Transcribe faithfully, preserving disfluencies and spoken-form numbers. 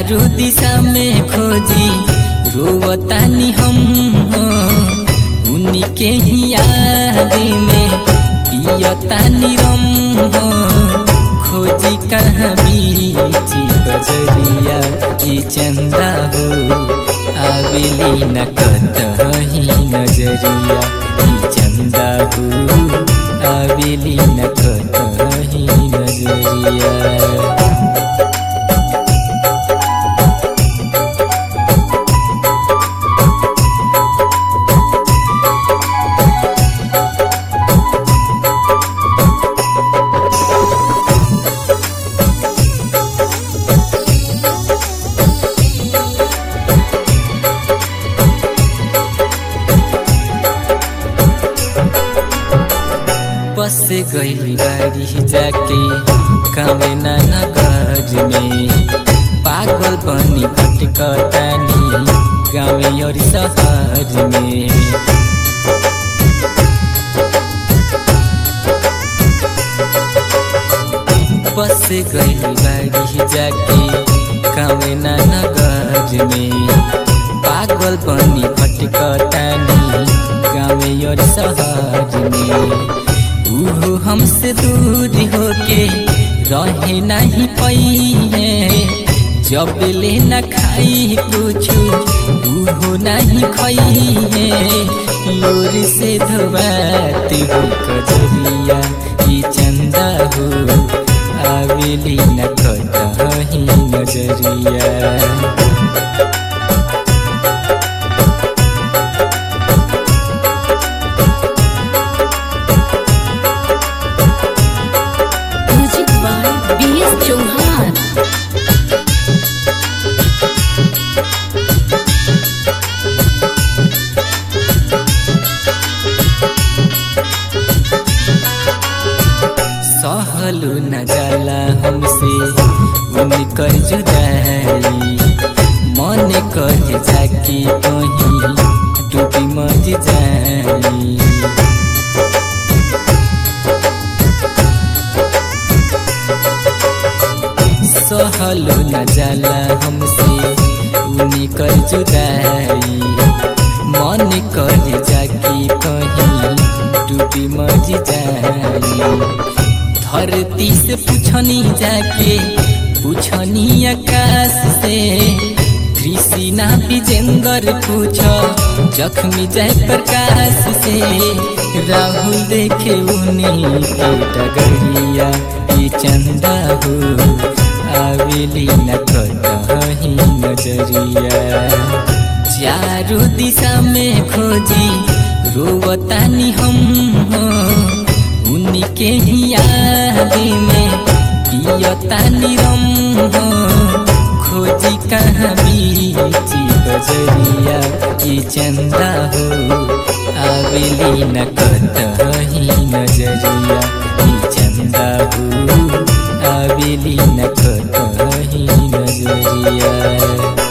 चारों दिशा में खोजी रोवतानी हम हो, उन्हीं के ही याद में पियतानी रम हो। खोजी कहाँ बीची बजरिया ई चंदा हो, आवेली न कतही नजरिया ई चंदा हो, आवेली न कतही नजरिया। बस गई बारी जाके कामेना नगर में, पागल बनी भटकतानी गाँव और शहर में। बस गई बारी जाके कामेना नगर में, पागल बनी भटकतानी गाँव और शहर में। उहो हमसे दूर होके रहे नहीं पाई है, जब ले न खाई कुछ उहो नहीं खाई है। लोर से धोबाती हो कजरिया ई चंदा हो, आवेली न कतही नजरिया। सहलू न जाला हमसे उनकर जुदाई, मन कह जाके कहीं डूबी मर जाई। सहलू न जाला हमसे उनकर जुदाई, मन कह जाके कहीं डूबी मर जाई। धरती से पूछनी जाके पूछनी आकाश से, कृष्णा विजेंद्र पूछो जख्मी जय प्रकाश से। राहुल देखे उन्हीं के डगरिया ई चंदा हो, आवेली न कतही नजरिया। चारों दिशा में खोजी रोवतानी हम हो, उन्हीं के ही याद में पियतानी रम हो। खोजी कहाँ बीची बजरिया ई चंदा हो, आवेली न कतही नजरिया ई चंदा हो, आवेली न कतही नजरिया।